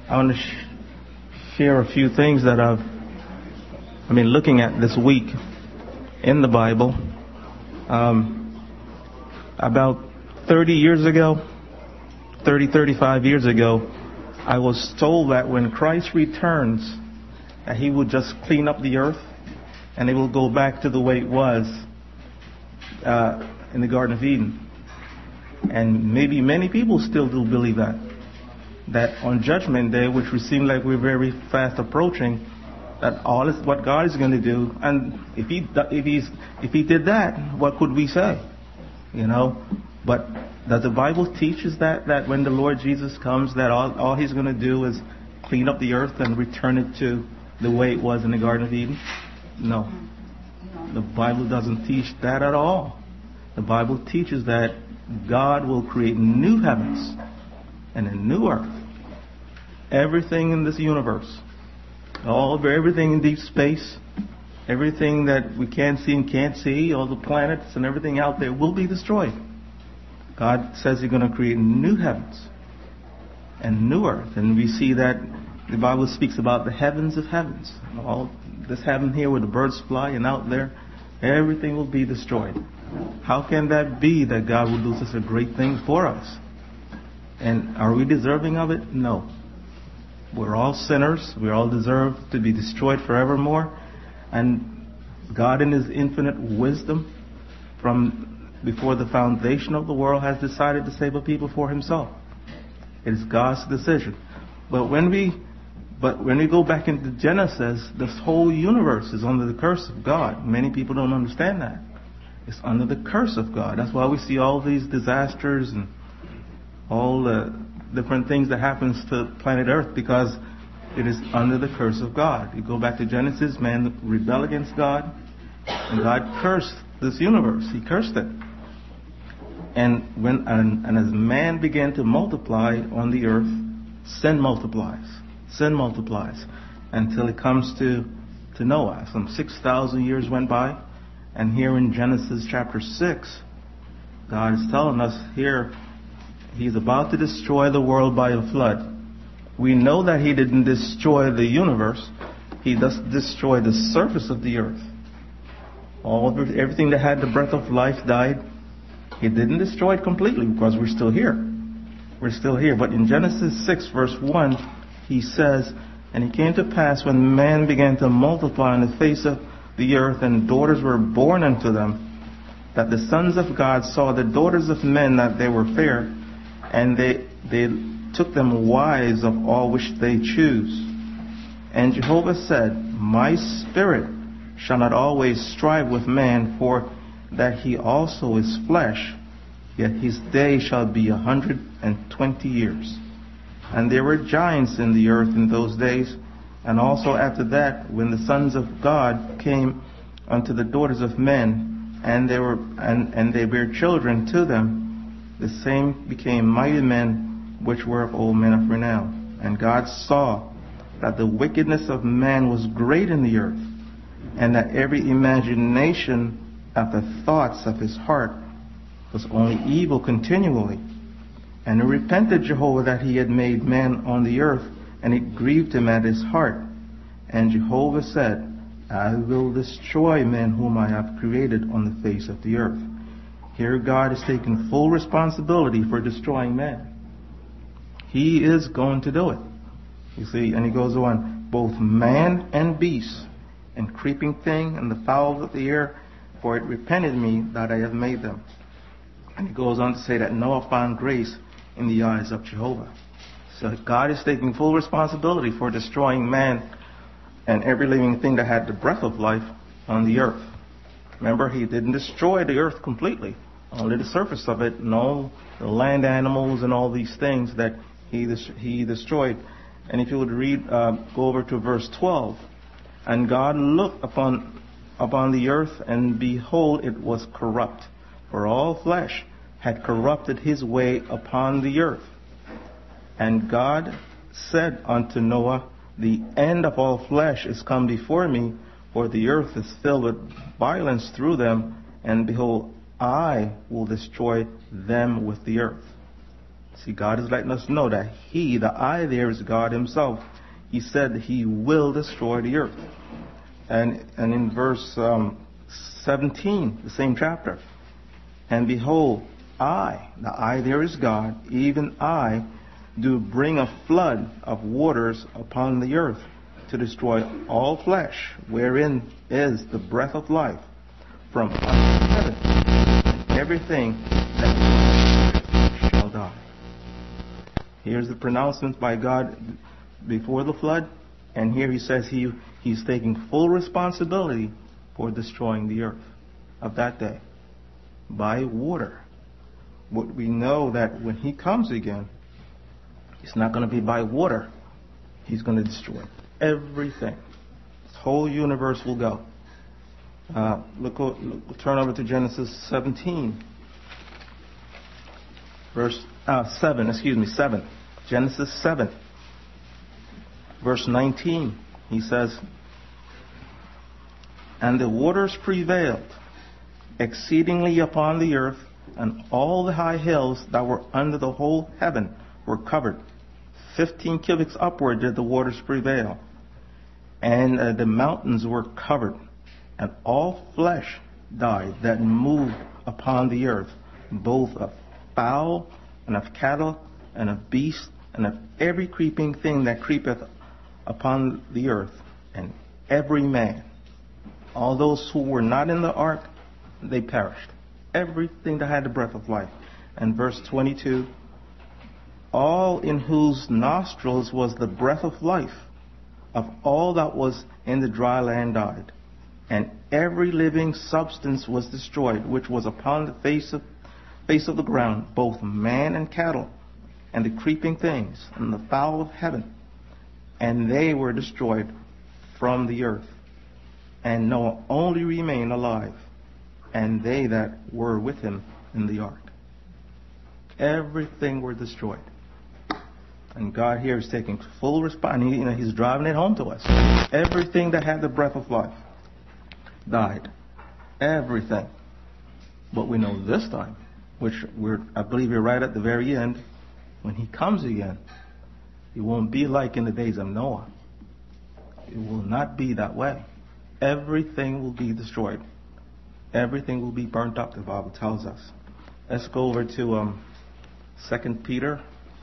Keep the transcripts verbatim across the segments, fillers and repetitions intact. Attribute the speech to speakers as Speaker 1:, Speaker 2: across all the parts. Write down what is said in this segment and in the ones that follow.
Speaker 1: I want to sh- share a few things that I've, I mean, looking at this week in the Bible. Um, about thirty years ago, thirty, thirty-five years ago, I was told that when Christ returns, that he would just clean up the earth and it will go back to the way it was uh, in the Garden of Eden. And maybe many people still do believe that. That on Judgment Day, which we seem like we're very fast approaching, that all is what God is going to do. And if he if he's if he did that, what could we say? You know. But does the Bible teach us that that when the Lord Jesus comes, that all all he's going to do is clean up the earth and return it to the way it was in the Garden of Eden? No. The Bible doesn't teach that at all. The Bible teaches that God will create new heavens and a new earth. Everything in this universe, all everything in deep space, everything that we can't see and can't see, all the planets and everything out there will be destroyed. God says he's going to create new heavens and new earth. And we see that the Bible speaks about the heavens of heavens. All this heaven here where the birds fly and out there, everything will be destroyed. How can that be that God will do such a great thing for us? And are we deserving of it? No. We're all sinners. We all deserve to be destroyed forevermore. And God in his infinite wisdom from before the foundation of the world has decided to save a people for himself. It is God's decision. But when we but when we go back into Genesis, this whole universe is under the curse of God. Many people don't understand that. It's under the curse of God. That's why we see all these disasters and all the different things that happens to planet Earth, because it is under the curse of God. You go back to Genesis, man rebelled against God, and God cursed this universe. He cursed it. And when and, and as man began to multiply on the earth, sin multiplies. Sin multiplies until it comes to, to Noah. Some six thousand years went by, and here in Genesis chapter six, God is telling us here, he's about to destroy the world by a flood. We know that he didn't destroy the universe. He just destroyed the surface of the earth. All of it, everything that had the breath of life died. He didn't destroy it completely because we're still here. We're still here. But in Genesis six verse one, he says, "And it came to pass when man began to multiply on the face of the earth, and daughters were born unto them, that the sons of God saw the daughters of men that they were fair, and they they took them wives of all which they choose. And Jehovah said, My spirit shall not always strive with man, for that he also is flesh, yet his day shall be a hundred and twenty years. And there were giants in the earth in those days, and also after that, when the sons of God came unto the daughters of men, and they were and, and they bare children to them, the same became mighty men, which were of old men of renown. And God saw that the wickedness of man was great in the earth, and that every imagination of the thoughts of his heart was only evil continually. And he repented Jehovah that he had made man on the earth, and it grieved him at his heart. And Jehovah said, I will destroy men whom I have created on the face of the earth. Here God is taking full responsibility for destroying man. He is going to do it. You see, and he goes on, both man and beast, and creeping thing, and the fowls of the air, for it repented me that I have made them. And he goes on to say that Noah found grace in the eyes of Jehovah. So God is taking full responsibility for destroying man and every living thing that had the breath of life on the earth. Remember, he didn't destroy the earth completely, only the surface of it, and all the land animals and all these things that he he destroyed. And if you would read, uh, go over to verse twelve. And God looked upon upon the earth, and behold, it was corrupt, for all flesh had corrupted his way upon the earth. And God said unto Noah, The end of all flesh is come before me, for the earth is filled with violence through them, and behold, I will destroy them with the earth. See, God is letting us know that He, the I there, is God Himself. He said that He will destroy the earth. And and in verse um, seventeen, the same chapter, and behold, I, the I there is God, even I, do bring a flood of waters upon the earth to destroy all flesh, wherein is the breath of life, from under heaven, and everything that shall die. Here's the pronouncement by God before the flood, and here He says he He's taking full responsibility for destroying the earth of that day by water. But we know that when He comes again, it's not going to be by water. He's going to destroy everything. This whole universe will go. Uh, look, look, turn over to Genesis seventeen, verse uh, seven. Excuse me, seven. Genesis seven, verse nineteen. He says, "And the waters prevailed exceedingly upon the earth, and all the high hills that were under the whole heaven were covered. Fifteen cubits upward did the waters prevail, and uh, the mountains were covered, and all flesh died that moved upon the earth, both of fowl and of cattle and of beasts and of every creeping thing that creepeth upon the earth, and every man. All those who were not in the ark, they perished. Everything that had the breath of life." And verse twenty-two, "All in whose nostrils was the breath of life, of all that was in the dry land died. And every living substance was destroyed, which was upon the face of, face of the ground, both man and cattle, and the creeping things, and the fowl of heaven. And they were destroyed from the earth. And Noah only remained alive, and they that were with him in the ark." Everything were destroyed. And God here is taking full responsibility. You know, He's driving it home to us. Everything that had the breath of life died. Everything. But we know this time, which we're, I believe we're right at the very end, when He comes again, it won't be like in the days of Noah. It will not be that way. Everything will be destroyed. Everything will be burnt up, the Bible tells us. Let's go over to um, Second Peter.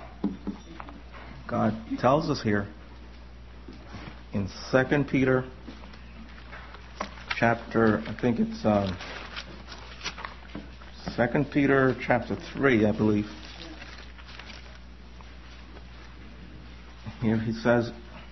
Speaker 1: God tells us here in Second Peter chapter, I think it's um, Second Peter chapter three, I believe. Here he says,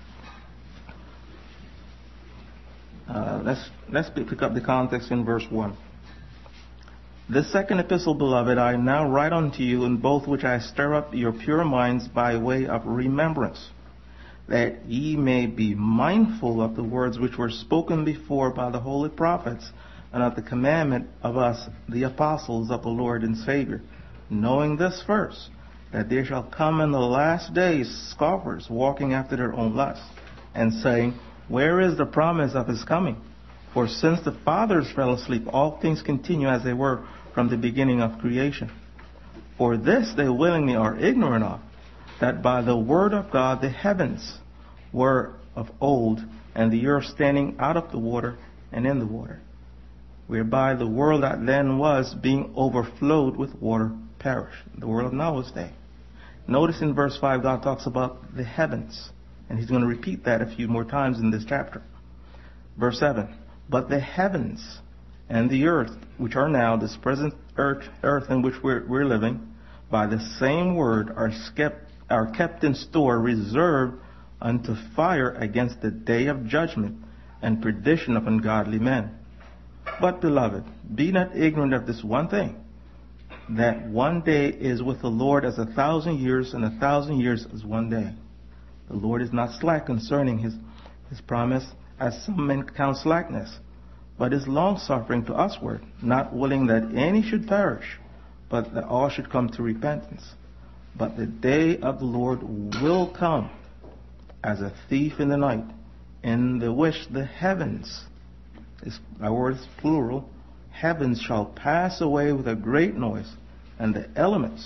Speaker 1: uh, let's let's pick up the context in verse one. "The second epistle, beloved, I now write unto you, in both which I stir up your pure minds by way of remembrance, that ye may be mindful of the words which were spoken before by the holy prophets, and of the commandment of us, the apostles of the Lord and Savior, knowing this first, that there shall come in the last days scoffers, walking after their own lusts, and saying, Where is the promise of His coming? For since the fathers fell asleep, all things continue as they were from the beginning of creation. For this they willingly are ignorant of, that by the word of God the heavens were of old, and the earth standing out of the water and in the water, whereby the world that then was, being overflowed with water, perished." The world of Noah's day. Notice in verse five, God talks about the heavens, and He's going to repeat that a few more times in this chapter. Verse seven, "But the heavens and the earth, which are now this present earth, earth in which we're, we're living, by the same word are kept, are kept in store, reserved unto fire against the day of judgment and perdition of ungodly men. But, beloved, be not ignorant of this one thing, that one day is with the Lord as a thousand years, and a thousand years as one day. The Lord is not slack concerning His, his promise, as some men count slackness, but is long-suffering to usward, not willing that any should perish, but that all should come to repentance. But the day of the Lord will come as a thief in the night, in the which the heavens, is, our word is plural, heavens shall pass away with a great noise, and the elements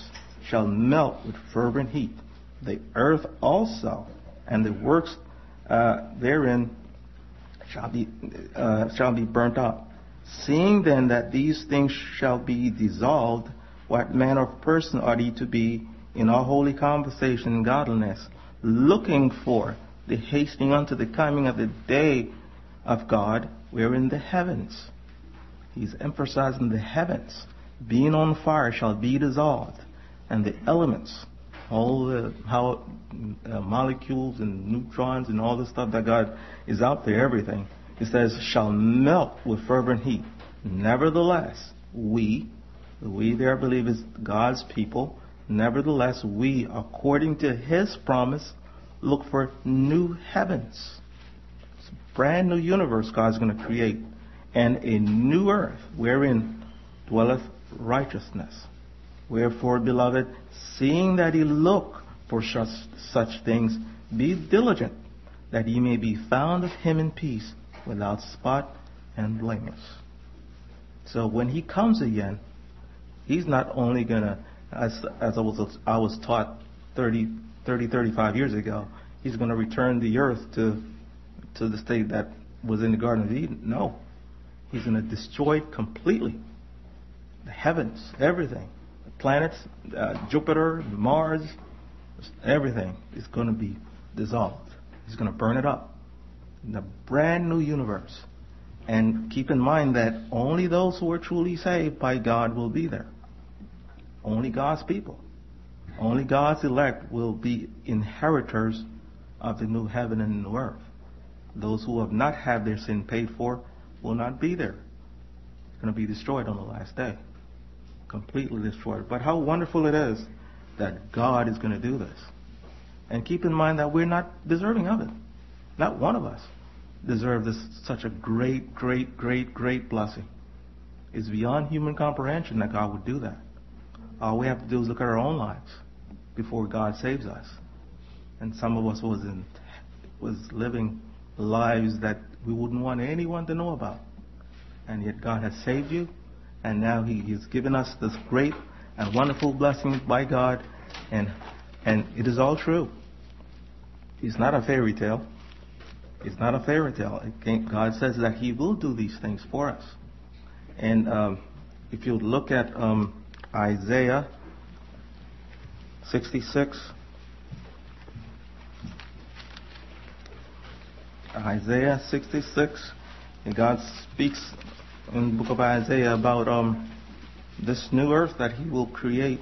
Speaker 1: shall melt with fervent heat. The earth also and the works uh, therein shall be uh, shall be burnt up. Seeing then that these things shall be dissolved, what manner of person ought ye to be in all holy conversation and godliness, looking for the hastening unto the coming of the day of God, wherein the heavens, he's emphasizing the heavens, being on fire shall be dissolved, and the elements, all the how uh, molecules and neutrons and all the stuff that God is out there, everything, it says, shall melt with fervent heat. Nevertheless, we, we there I believe is God's people, nevertheless, we, according to His promise, look for new heavens. It's a brand new universe God's going to create, and a new earth wherein dwelleth righteousness. Wherefore, beloved, seeing that ye look for such, such things, be diligent, that ye may be found of Him in peace, without spot and blameless. So when He comes again, He's not only going to, as, as I was I was taught thirty, thirty-five years ago, He's going to return the earth to to the state that was in the Garden of Eden. No. He's going to destroy it completely. The heavens, everything. The planets, uh, Jupiter, Mars, everything is going to be dissolved. He's going to burn it up. In a brand new universe. And keep in mind that only those who are truly saved by God will be there. Only God's people. Only God's elect will be inheritors of the new heaven and new earth. Those who have not had their sin paid for will not be there. It's going to be destroyed on the last day. Completely destroyed. But how wonderful it is that God is going to do this. And keep in mind that we're not deserving of it. Not one of us deserve this such a great, great, great, great blessing. It's beyond human comprehension that God would do that. All we have to do is look at our own lives before God saves us. And some of us was in, was living lives that we wouldn't want anyone to know about. And yet God has saved you, and now He has given us this great and wonderful blessing by God, and and it is all true. It's not a fairy tale. It's not a fairy tale. God says that He will do these things for us. And um, if you look at um, Isaiah sixty-six, Isaiah sixty-six, and God speaks in the book of Isaiah about um, this new earth that He will create.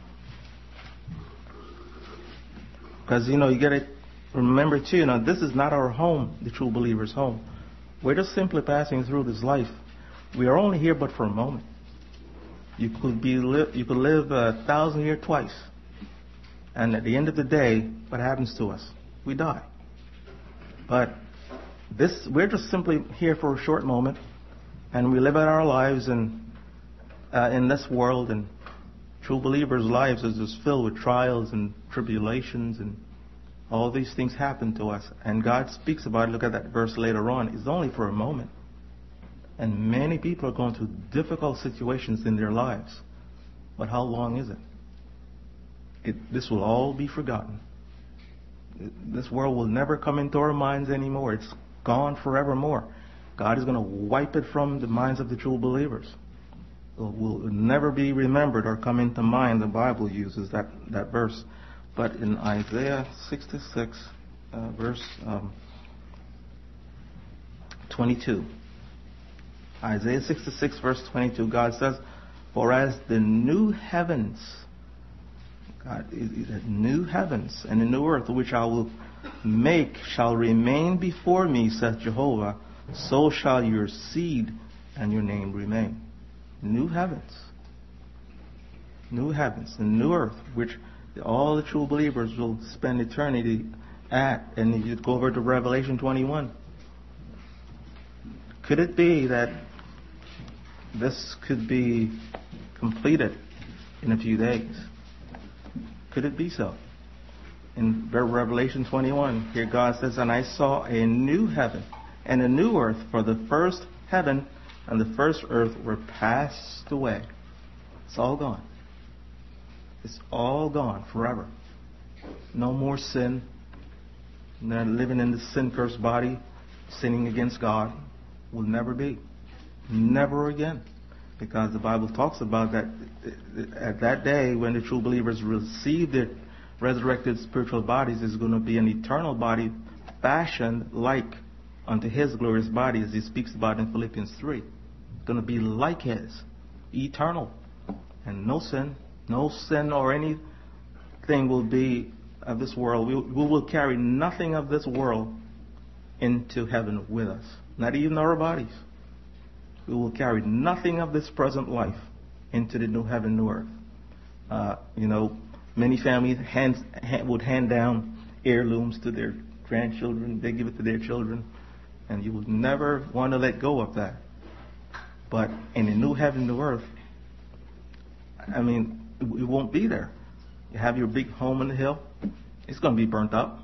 Speaker 1: Because, you know, you got to remember, too, you know, this is not our home, the true believer's home. We're just simply passing through this life. We are only here but for a moment. You could be li- you could live a thousand years twice. And at the end of the day, what happens to us? We die. But this, we're just simply here for a short moment, and we live out our lives in, uh, in this world, and true believers' lives is just filled with trials and tribulations, and all these things happen to us. And God speaks about it. Look at that verse later on. It's only for a moment. And many people are going through difficult situations in their lives. But how long is it? It this will all be forgotten. This world will never come into our minds anymore. It's gone forevermore. God is going to wipe it from the minds of the true believers. It will never be remembered or come into mind. The Bible uses that, that verse. But in Isaiah sixty-six, uh, verse um, twenty-two, Isaiah sixty-six, verse twenty-two, God says, "For as the new heavens, God, new heavens and the new earth which I will make shall remain before me, saith Jehovah, so shall your seed and your name remain." New heavens, new heavens and new earth, which all the true believers will spend eternity at. And if you go over to Revelation twenty-one, could it be that this could be completed in a few days? Could it be so? In Revelation twenty-one, here God says, "And I saw a new heaven and a new earth, for the first heaven and the first earth were passed away." It's all gone. It's all gone forever. No more sin. Not living in the sin-cursed body, sinning against God, will never be. Never again. Because the Bible talks about that at that day when the true believers receive their resurrected spiritual bodies, is going to be an eternal body fashioned like unto His glorious body, as He speaks about in Philippians three. It's going to be like His, eternal. And no sin, no sin or anything will be of this world. We, we will carry nothing of this world into heaven with us. Not even our bodies. We will carry nothing of this present life into the new heaven, new earth. Uh, you know, many families hands, hand, would hand down heirlooms to their grandchildren. They give it to their children. And you would never want to let go of that. But in the new heaven, new earth, I mean, it, it won't be there. You have your big home on the hill. It's going to be burnt up.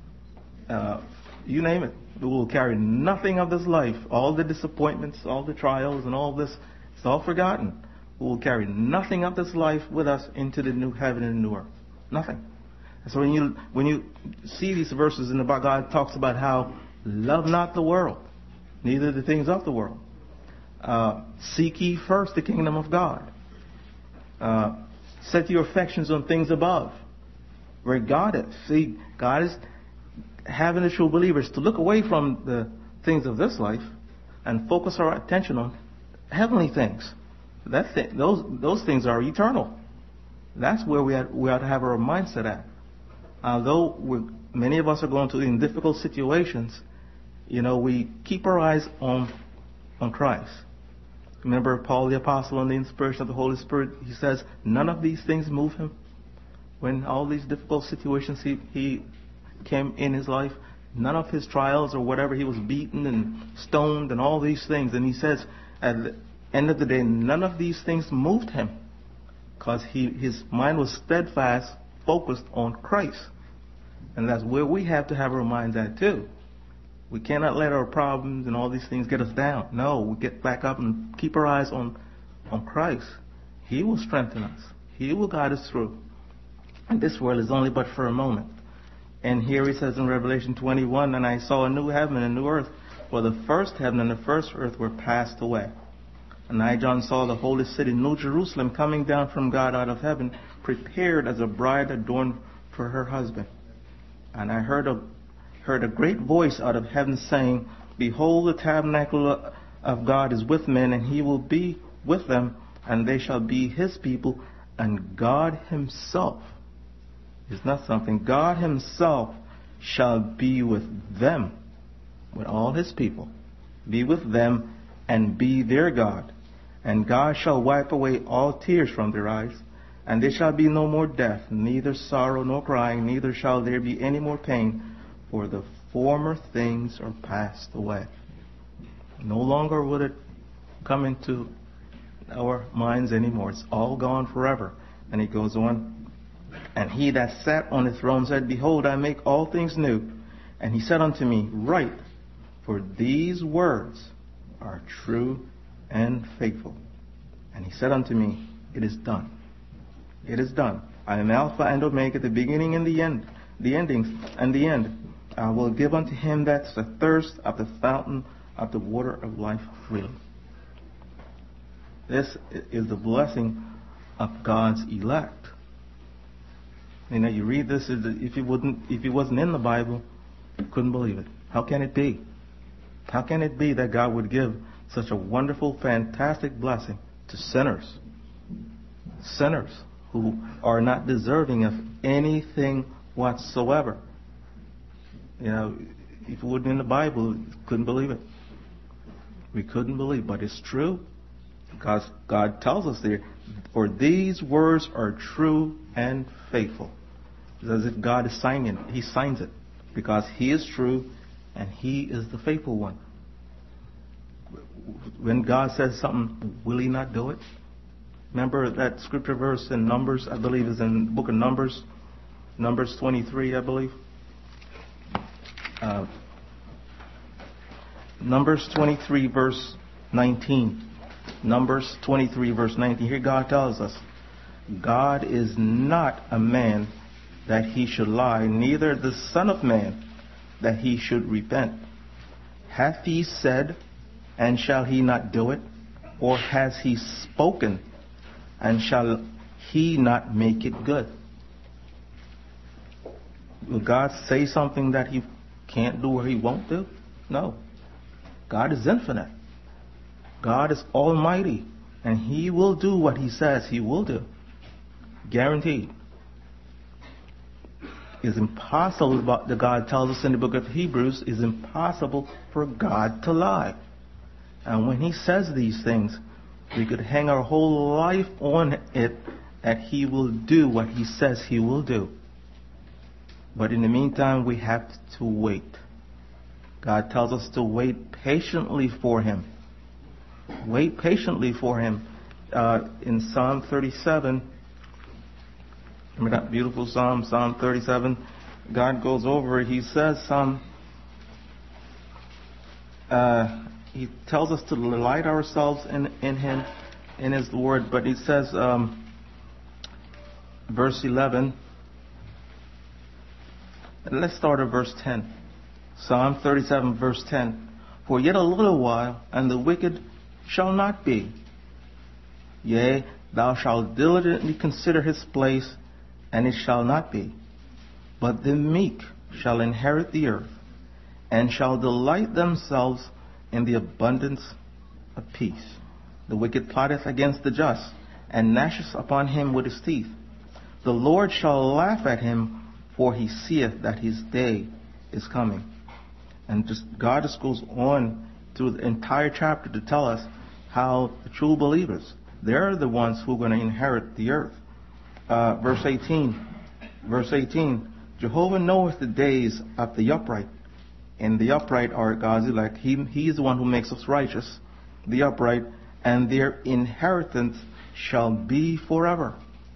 Speaker 1: Uh, you name it. We will carry nothing of this life. All the disappointments, all the trials, and all this, it's all forgotten. We will carry nothing of this life with us into the new heaven and new earth. Nothing. And so when you when you see these verses in the Bible, God talks about how love not the world, neither the things of the world. Uh, seek ye first the kingdom of God. Uh, set your affections on things above, where God is. See, God is having the true believers to look away from the things of this life and focus our attention on heavenly things. That th- those those things are eternal. That's where we have, we ought to have our mindset at. Although we're, many of us are going to in difficult situations, you know, we keep our eyes on on Christ. Remember Paul the Apostle, on the inspiration of the Holy Spirit, he says, none of these things move him. When all these difficult situations he, he came in his life, none of his trials or whatever, he was beaten and stoned and all these things. And he says, at the end of the day, none of these things moved him, because he his mind was steadfast, focused on Christ. And that's where we have to have our minds at too. We cannot let our problems and all these things get us down. No, we get back up and keep our eyes on, on Christ. He will strengthen us. He will guide us through. And this world is only but for a moment. And here he says in Revelation twenty-one, and I saw a new heaven and a new earth, for the first heaven and the first earth were passed away. And I, John, saw the holy city, New Jerusalem, coming down from God out of heaven, prepared as a bride adorned for her husband. And I heard a heard a great voice out of heaven saying, behold, the tabernacle of God is with men, and he will be with them, and they shall be his people, and God himself is not something. God himself shall be with them, with all his people, be with them, and be their God. And God shall wipe away all tears from their eyes, and there shall be no more death, neither sorrow nor crying, neither shall there be any more pain, for the former things are passed away. No longer will it come into our minds anymore. It's all gone forever. And he goes on, and he that sat on the throne said, behold, I make all things new. And he said unto me, write, for these words are true and faithful. And he said unto me, it is done. It is done. I am Alpha and Omega, the beginning and the end, the endings and the end. I will give unto him that's athirst of the fountain of the water of life freely. This is the blessing of God's elect. You know, you read this, if it wouldn't, if it wasn't in the Bible, you couldn't believe it. How can it be? How can it be that God would give such a wonderful, fantastic blessing to sinners? Sinners who are not deserving of anything whatsoever. You know, if it wasn't in the Bible, we couldn't believe it. We couldn't believe, but it's true. Because God tells us there, for these words are true and faithful. It's as if God is signing it. He signs it because he is true and he is the faithful one. When God says something, will he not do it? Remember that scripture verse in Numbers, I believe is in the book of Numbers, Numbers twenty-three, I believe. Uh, Numbers twenty-three, verse nineteen. Numbers twenty-three, verse nineteen. Here God tells us, God is not a man that he should lie, neither the Son of Man that he should repent. Hath he said, and shall he not do it? Or has he spoken, and shall he not make it good? Will God say something that he can't do or he won't do? No. God is infinite. God is almighty. And he will do what he says he will do. Guaranteed. It's impossible, what the God tells us in the book of Hebrews, it's impossible for God to lie. And when he says these things, we could hang our whole life on it that he will do what he says he will do. But in the meantime, we have to wait. God tells us to wait patiently for him. Wait patiently for him. Uh, in Psalm thirty-seven, remember that beautiful Psalm, Psalm thirty-seven, God goes over it. He says some, uh, he tells us to delight ourselves in, in him, in his word. But he says, um, verse eleven, let's start at verse ten. Psalm thirty-seven, verse ten. For yet a little while, and the wicked shall not be. Yea, thou shalt diligently consider his place, and it shall not be. But the meek shall inherit the earth, and shall delight themselves in the abundance of peace. The wicked plotteth against the just, and gnasheth upon him with his teeth. The Lord shall laugh at him, for he seeth that his day is coming. And just God just goes on through the entire chapter to tell us how the true believers, they're the ones who are going to inherit the earth. Uh, verse eighteen. Verse eighteen. Jehovah knoweth the days of the upright. And the upright are God's elect. He, he is the one who makes us righteous. The upright. And their inheritance shall be forever.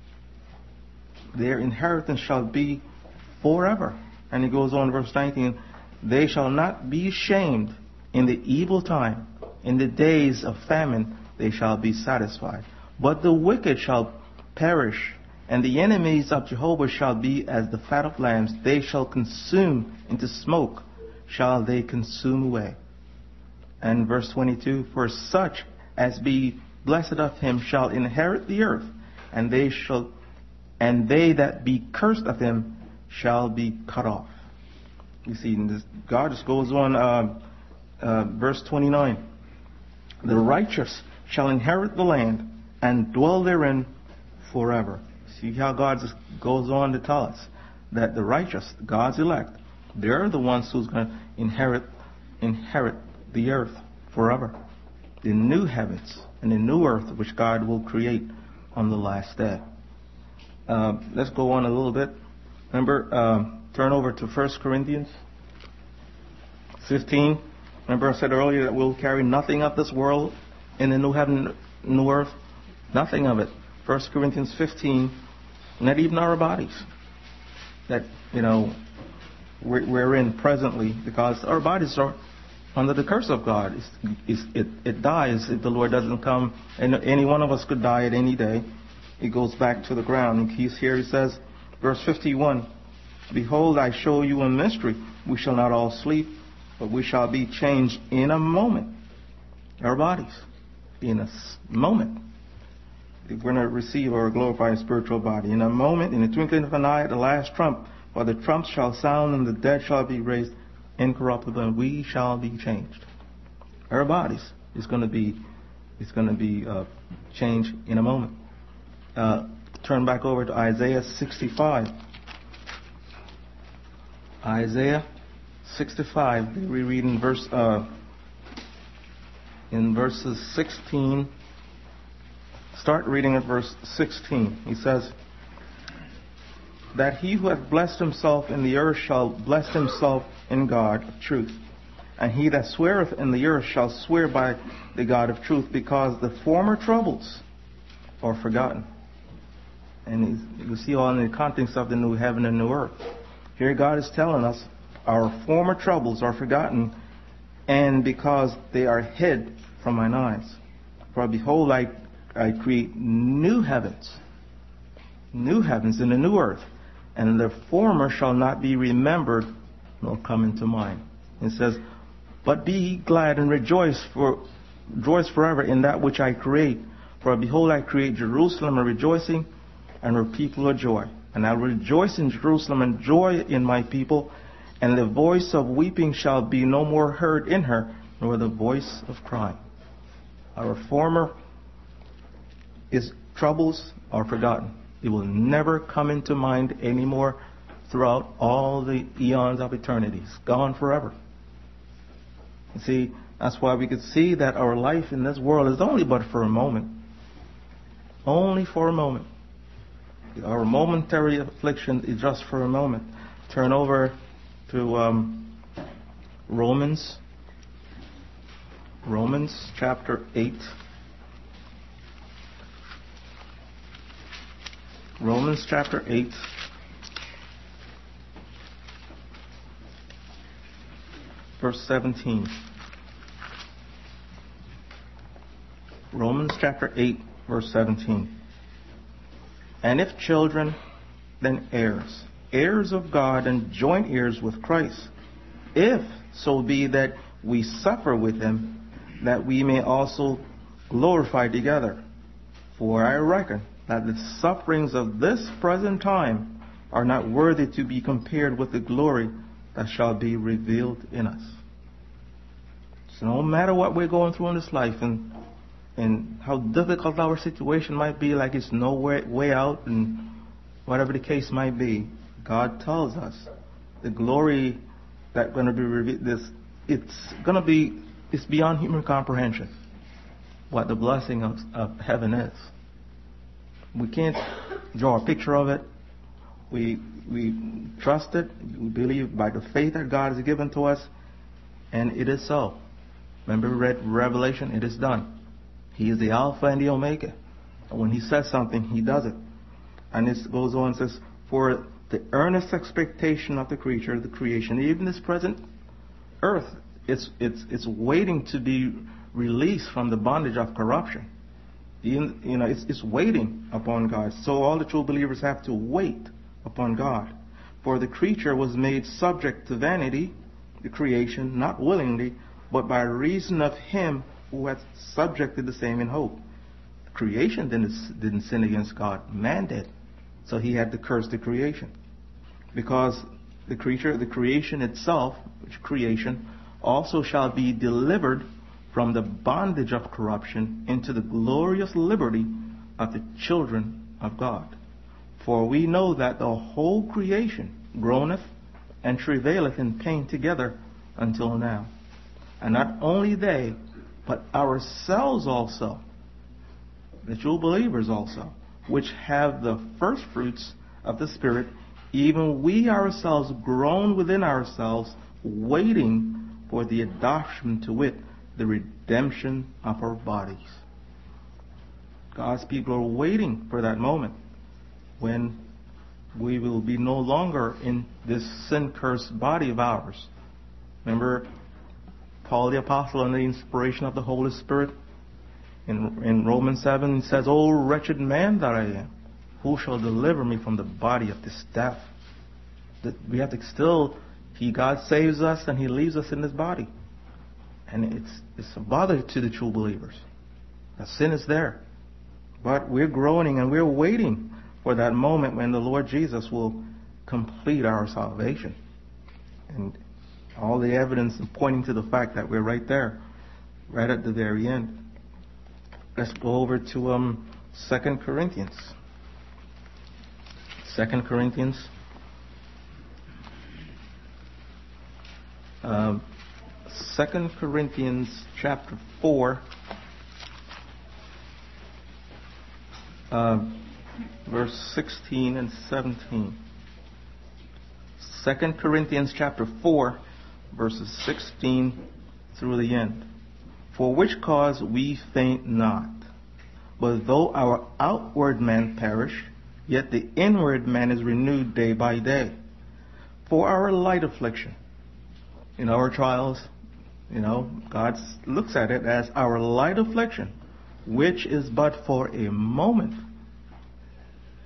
Speaker 1: Their inheritance shall be forever. And he goes on, verse nineteen. They shall not be ashamed in the evil time. In the days of famine they shall be satisfied. But the wicked shall perish, and the enemies of Jehovah shall be as the fat of lambs. They shall consume into smoke, shall they consume away. And verse twenty-two, for such as be blessed of him shall inherit the earth, and they shall, and they that be cursed of him shall be cut off. You see, this, God just goes on, uh, uh, verse twenty-nine. The righteous shall inherit the land and dwell therein forever. See how God just goes on to tell us that the righteous, God's elect, they're the ones who's going to inherit inherit the earth forever. The new heavens and the new earth which God will create on the last day. Uh, let's go on a little bit. Remember, uh, turn over to First Corinthians fifteen. Remember I said earlier that we'll carry nothing of this world in the new heaven, new earth? Nothing of it. First Corinthians fifteen, not even our bodies that, you know, we're, we're in presently, because our bodies are under the curse of God. It's, it's, it, it dies if the Lord doesn't come. And any one of us could die at any day. It goes back to the ground. And he's here, he says, verse fifty-one, behold, I show you a mystery. We shall not all sleep, but we shall be changed in a moment. Our bodies, in a moment. We're going to receive our glorified spiritual body. In a moment, in the twinkling of an eye, at the last trump, for the trump shall sound, and the dead shall be raised incorruptible, and we shall be changed. Our bodies is going to be, is going to be uh, changed in a moment. Uh, turn back over to Isaiah sixty-five. Isaiah sixty-five. We read in verse uh, in verses sixteen. Start reading at verse sixteen. He says, that he who hath blessed himself in the earth shall bless himself in God of truth. And he that sweareth in the earth shall swear by the God of truth, because the former troubles are forgotten. And you see all in the context of the new heaven and new earth. Here God is telling us our former troubles are forgotten, and because they are hid from mine eyes. For behold, I, I create new heavens new heavens and a new earth, and the former shall not be remembered nor come into mind. It says, but be ye glad and rejoice for rejoice forever in that which I create. For behold, I create Jerusalem a rejoicing, and her people a joy. And I will rejoice in Jerusalem and joy in my people, and the voice of weeping shall be no more heard in her, nor the voice of crying. Our former is troubles are forgotten. It will never come into mind anymore throughout all the eons of eternity. It's gone forever. You see, that's why we could see that our life in this world is only but for a moment. Only for a moment. Our momentary affliction is just for a moment. Turn over to um, Romans. Romans chapter eight. Romans chapter eight. Verse seventeen. Romans chapter eight, verse seventeen. And if children, then heirs, heirs of God and joint heirs with Christ, if so be that we suffer with him, that we may also glorify together. For I reckon that the sufferings of this present time are not worthy to be compared with the glory that shall be revealed in us. So no matter what we're going through in this life, and and how difficult our situation might be, like it's no way, way out, and whatever the case might be, God tells us the glory that's going to be revealed. This it's going to be it's beyond human comprehension. What the blessing of, of heaven is. We can't draw a picture of it. We we trust it. We believe by the faith that God has given to us, and it is so. Remember, we read Revelation. It is done. He is the Alpha and the Omega. And when he says something, he does it. And it goes on and says, for the earnest expectation of the creature, the creation, even this present earth, it's it's it's waiting to be released from the bondage of corruption. Even, you know, it's it's waiting upon God. So all the true believers have to wait upon God. For the creature was made subject to vanity, the creation, not willingly, but by reason of him who had subjected the same in hope. Creation didn't, didn't sin against God. Man did. So he had to curse the creation. Because the creature, the creation itself, which creation, also shall be delivered from the bondage of corruption into the glorious liberty of the children of God. For we know that the whole creation groaneth and travaileth in pain together until now. And not only they, but ourselves also, the true believers also, which have the first fruits of the Spirit, even we ourselves groan within ourselves, waiting for the adoption, to wit, the redemption of our bodies. God's people are waiting for that moment when we will be no longer in this sin-cursed body of ours. Remember, Paul the Apostle, under the inspiration of the Holy Spirit, in, in Romans seven, he says, O wretched man that I am, who shall deliver me from the body of this death? That we have to still, he, God saves us and he leaves us in this body. And it's, it's a bother to the true believers. The sin is there. But we're groaning and we're waiting for that moment when the Lord Jesus will complete our salvation. And all the evidence pointing to the fact that we're right there, right at the very end. Let's go over to um, Second Corinthians. Second Corinthians. Uh, Second Corinthians chapter four, uh, verse sixteen and seventeen. Second Corinthians chapter four, verses sixteen through the end. For which cause we faint not, but though our outward man perish, yet the inward man is renewed day by day. For our light affliction, in our trials, you know, God looks at it as our light affliction, which is but for a moment,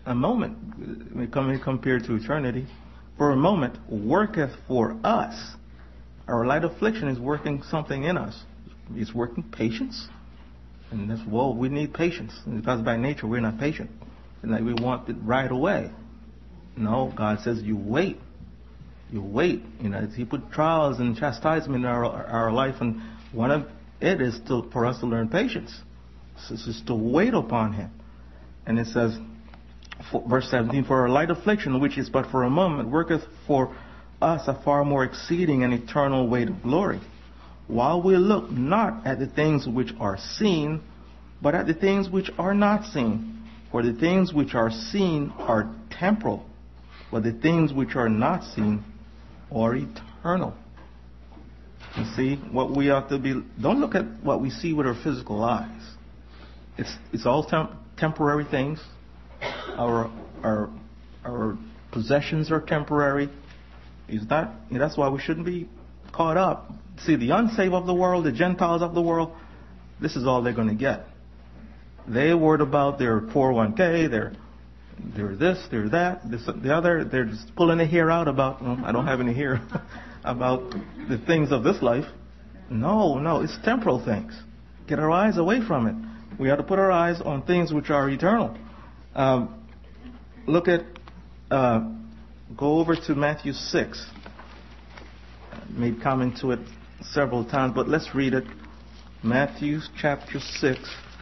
Speaker 1: a moment, we come compared to eternity, for a moment worketh for us. Our light affliction is working something in us. It's working patience. And that's, well, we need patience. Because by nature, we're not patient. And like we want it right away. No, God says you wait. You wait. You know, He put trials and chastisement in our, our life, and one of it is to, for us to learn patience. So it's just to wait upon Him. And it says, for, verse seventeen, for our light affliction, which is but for a moment, worketh for us a far more exceeding and eternal weight of glory. While we look not at the things which are seen, but at the things which are not seen. For the things which are seen are temporal, but the things which are not seen are eternal. You see, what we ought to be, don't look at what we see with our physical eyes. It's it's all temp, temporary things. Our our our possessions are temporary. Is that that's why we shouldn't be caught up. See, the unsaved of the world, the Gentiles of the world, this is all they're going to get. They worried about their four oh one k, their their this, their that, this, the other. They're just pulling the hair out about. Well, I don't have any hair about the things of this life. No, no, it's temporal things. Get our eyes away from it. We have to put our eyes on things which are eternal. Um, look at, uh, go over to Matthew six. I made comment to it several times, but let's read it. Matthew chapter six.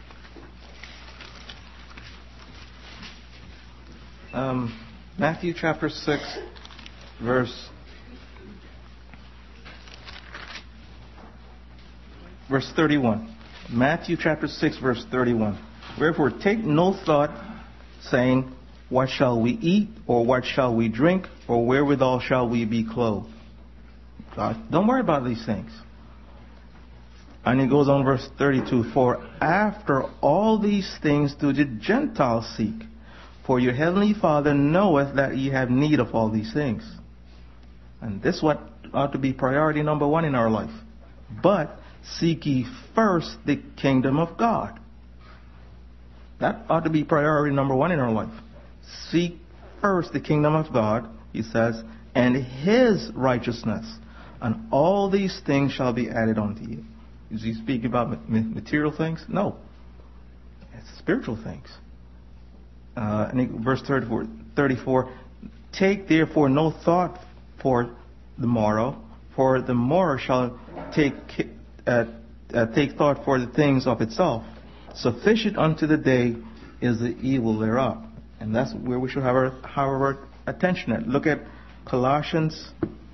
Speaker 1: Um, Matthew chapter six, verse verse thirty-one. Matthew chapter six, verse thirty-one. Wherefore take no thought, saying, what shall we eat, or what shall we drink, or wherewithal shall we be clothed? God, don't worry about these things. And he goes on, verse thirty-two. For after all these things do the Gentiles seek. For your heavenly Father knoweth that ye have need of all these things. And this what ought to be priority number one in our life. But seek ye first the kingdom of God. That ought to be priority number one in our life. Seek first the kingdom of God, he says, and His righteousness. And all these things shall be added unto you. Is he speaking about material things? No. It's spiritual things. Uh, and he, verse thirty-four, thirty-four, take therefore no thought for the morrow, for the morrow shall take uh, uh, take thought for the things of itself. Sufficient unto the day is the evil thereof. And that's where we should have our, have our attention at. Look at Colossians,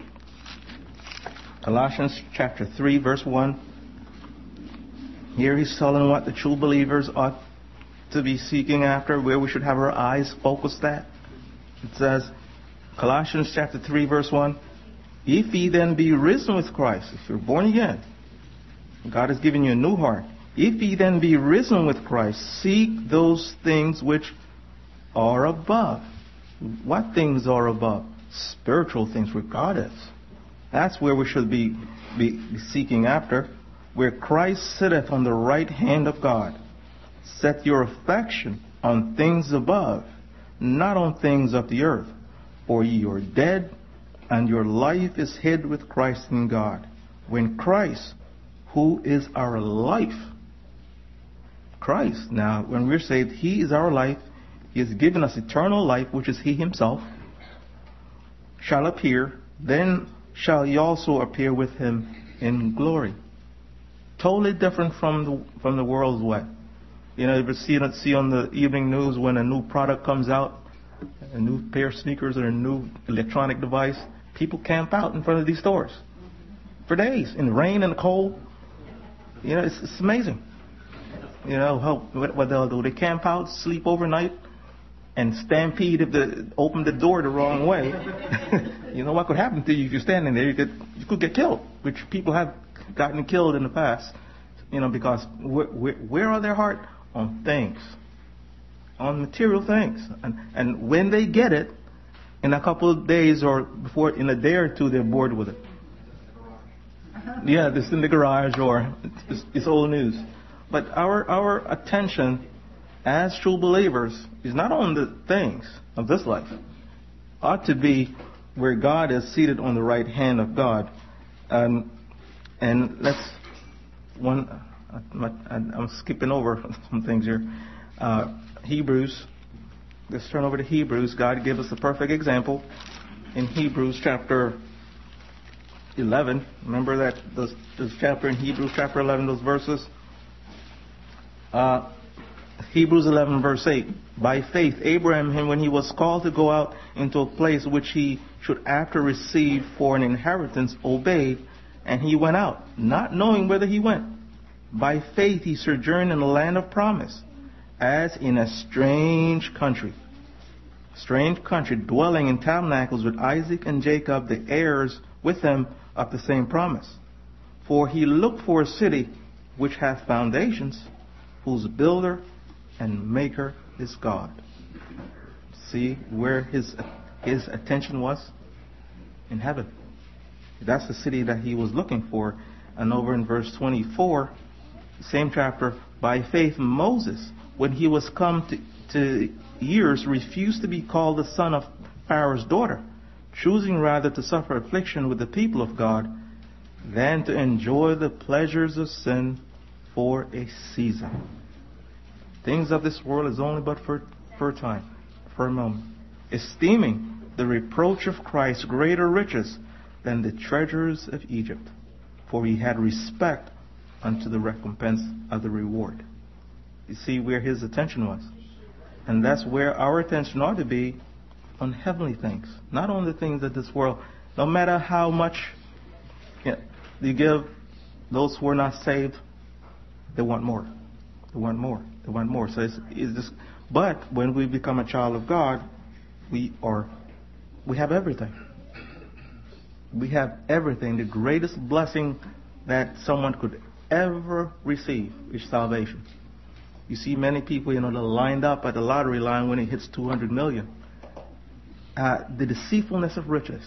Speaker 1: Colossians chapter three, verse one. Here he's telling what the true believers ought to be seeking after, where we should have our eyes focused at. It says, Colossians chapter three, verse one, if ye then be risen with Christ, if you're born again, God has given you a new heart. If ye then be risen with Christ, seek those things which are above. What things are above? Spiritual things where God is. That's where we should be, be, be seeking after, where Christ sitteth on the right hand of God. Set your affection on things above, not on things of the earth. For ye are dead, and your life is hid with Christ in God. When Christ, who is our life, Christ, now when we're saved, He is our life. He has given us eternal life, which is He Himself, shall appear, then shall ye also appear with Him in glory. Totally different from the from the world's way. You know, you see, see on the evening news when a new product comes out, a new pair of sneakers or a new electronic device, people camp out in front of these stores for days in the rain and the cold. You know, it's, it's amazing. You know, how, what, what they'll do. They camp out, sleep overnight, and stampede if they open the door the wrong way. You know what could happen to you if you're standing there? You could, you could get killed, which people have gotten killed in the past. You know, because where, where, where are their heart? On things. On material things. And, and when they get it, in a couple of days or before, in a day or two, they're bored with it. Yeah, this in the garage or it's, it's old news. But our our attention as true believers is not on the things of this life. Ought to be where God is seated on the right hand of God. Um, and let's one. I'm skipping over some things here. Uh, Hebrews. Let's turn over to Hebrews. God gave us a perfect example in Hebrews chapter eleven. Remember that this, this chapter in Hebrews chapter eleven, those verses. Uh, Hebrews eleven verse eight. By faith, Abraham, when he was called to go out into a place which he should after receive for an inheritance, obeyed, and he went out, not knowing whither he went. By faith, he sojourned in the land of promise, as in a strange country. Strange country, dwelling in tabernacles with Isaac and Jacob, the heirs with them of the same promise. For he looked for a city which hath foundations, whose builder and maker is God. See where his his attention was? In heaven. That's the city that he was looking for. And over in verse twenty-four, same chapter, by faith Moses, when he was come to, to years, refused to be called the son of Pharaoh's daughter, choosing rather to suffer affliction with the people of God than to enjoy the pleasures of sin for a season. Things of this world is only but for, for a time, for a moment. Esteeming the reproach of Christ greater riches than the treasures of Egypt, for he had respect unto the recompense of the reward. You see where his attention was. And that's where our attention ought to be, on heavenly things, not on the things of this world. No matter how much you know, you give those who are not saved, they want more. They want more. They want more. So it's, it's just, but when we become a child of God, we are, we have everything. We have everything. The greatest blessing that someone could ever receive is salvation. You see many people, you know, they're lined up at the lottery line when it hits two hundred million. Uh, the deceitfulness of riches.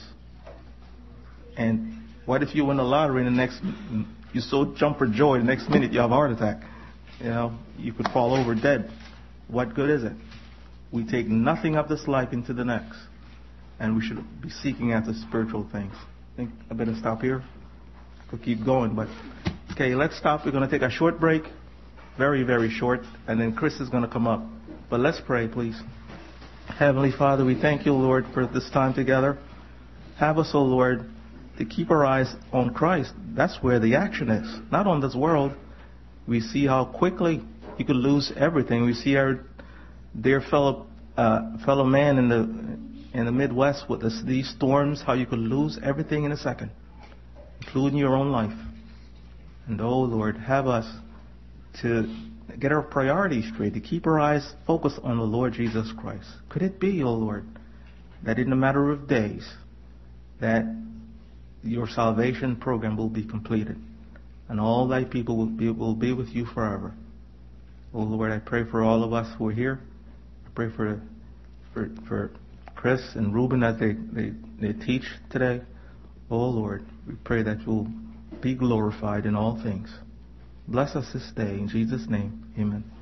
Speaker 1: And what if you win the lottery and the next, you so jump for joy, the next minute you have a heart attack? You know, you could fall over dead. What good is it? We take nothing of this life into the next. And we should be seeking after spiritual things. I think I better stop here. Could keep going, but okay, let's stop. We're going to take a short break. Very, very short. And then Chris is going to come up. But let's pray, please. Heavenly Father, we thank you, Lord, for this time together. Have us, O Lord, to keep our eyes on Christ. That's where the action is, not on this world. We see how quickly you could lose everything. We see our dear fellow uh, fellow man in the in the Midwest with this, these storms, how you could lose everything in a second, including your own life. And oh Lord, have us to get our priorities straight, to keep our eyes focused on the Lord Jesus Christ. Could it be, oh Lord, that in a matter of days, that your salvation program will be completed, and all thy people will be, will be with you forever. Oh Lord, I pray for all of us who are here. I pray for for, for Chris and Reuben as they, they, they teach today. Oh Lord, we pray that you'll be glorified in all things. Bless us this day. In Jesus' name, amen.